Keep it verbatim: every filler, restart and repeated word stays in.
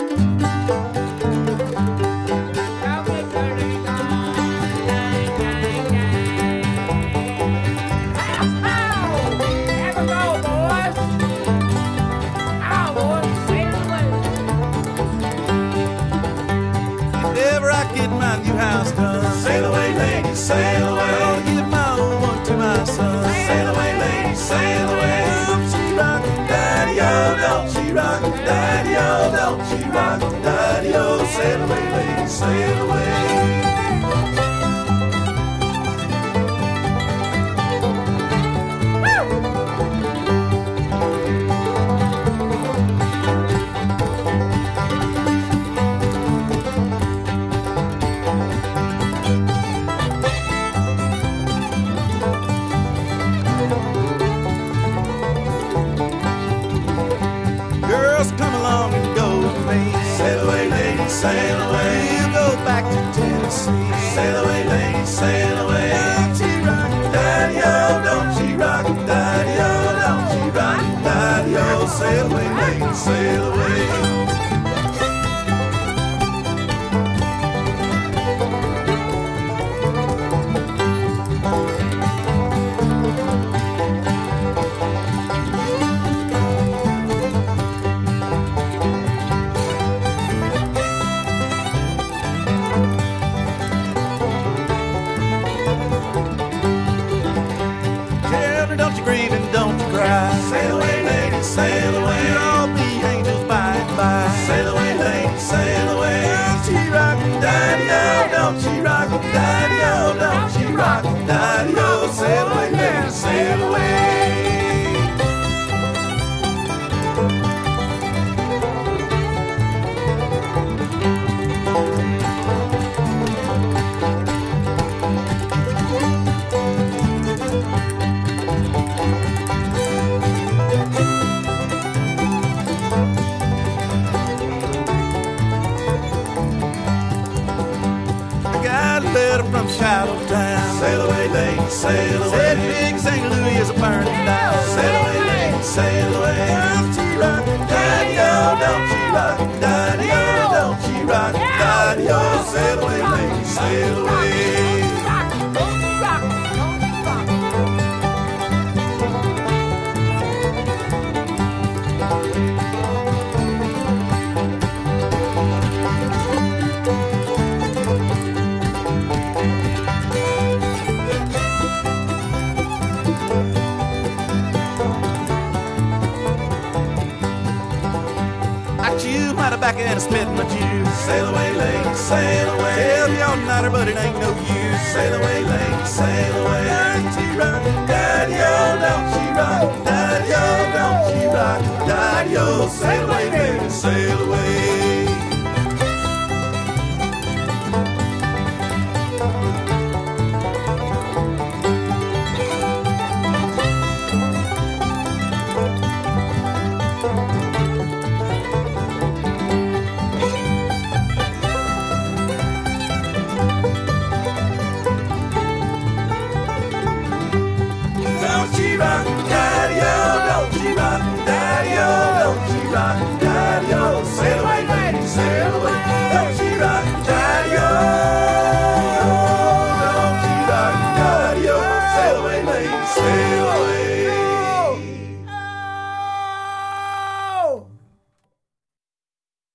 Sail away, lady, sail away. I'll give my old one to my son. Sail away, lady, sail away. Don't she rock, Daddy-o, don't she rock, daddy-o, don't she rock, daddy-o. Sail away, lady, sail away. girls, come along and go with me. Sail away, lady, sail away. We'll go back to Tennessee. Sail away, lady, sail away. Don't she rock, Daddy-o, don't she rock, daddy-o, don't she rock, daddy-o. Sail away, lady, sail away. children, don't you grieve and don't you cry. Sail away, lady, sail away. We'll all be angels by and by. Sail away, lady, sail away. Don't she rock, Daddy-o, don't she rock, daddy-o, don't she rock, daddy-o. Sail away, lady, sail away. I got a letter from Shadowtown. Sail away, lady, sail Said away. big Saint Louis is a burning down. Sail away, lady, sail away. Don't she rock, Daddy-o, don't she rock, daddy-o, don't she rock, daddy-o. Sail away, lady, sail away. I chew my tobacco and I spit my juice. Sail away, lady, sail away. Tell me all night her, but it ain't no use. Sail away, lady, sail away. Don't she rock, Daddy-o, don't she rock, daddy-o, don't she rock, daddy-o. Sail away, lady, sail away.